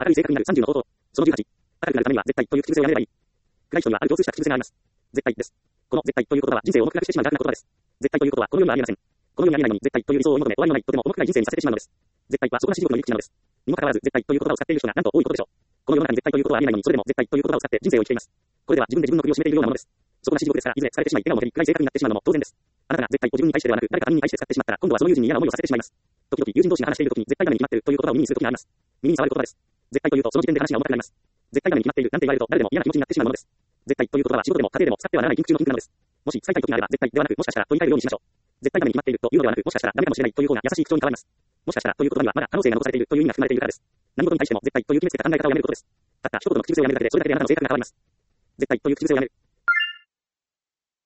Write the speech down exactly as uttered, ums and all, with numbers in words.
明るい性格になるさんじゅうの方法。そのじゅうはち。明るくなるためには絶対という口癖をやめればいい。暗い人にはある共通した口癖があります。絶対です。この絶対という言葉は人生を重く暗くしてしまう邪悪な言葉です。絶対ということはこの世にはありえません。この世にありえないのに絶対という理想を追い求め終わりのないとても重くない人生にさせてしまうのです。絶対はそこなし地獄の入り口なのです。にもかかわらず絶対という言葉を使っている人がなんと多いことでしょう。この世の中に絶対ということはありえないのにそれでも絶対という言葉を使って人生を生きています。これでは自分で自分の首を絞めているようなものです。そこなし地獄ですからいずれされてしまい笑顔も減り暗い性格になってしまうのも当然です。あなたが絶対を自分に対してではなく誰か他人に対して使ってしまったら今度はその友人に嫌な思いをさせてしまいます。時々友人同士が話している時に絶対ダメに決まっているという言葉を耳にする時があります。耳に触る言葉です。絶対というとその時点で話が重たくなります。絶対ダメに決まっているなんて言われると誰でも嫌な気持ちになってしまうものです。絶対という言葉は仕事でも家庭でも使ってはならない禁句中の禁句なのです。もし使いたい時があれば絶対ではなくもしかしたらと言い換えるようにしましょう。絶対ダメに決まっているというのではなくもしかしたらダメかもしれないという方が優しい口調に変わります。もしかしたらという言葉にはまだ可能性が残されているという意味が含まれているからです。何事に対しても絶対という決めつけた考え方をやめることです。たった一言の口癖をやめるだけでそれだけであなたの性格が変わります。絶対という口癖をやめる。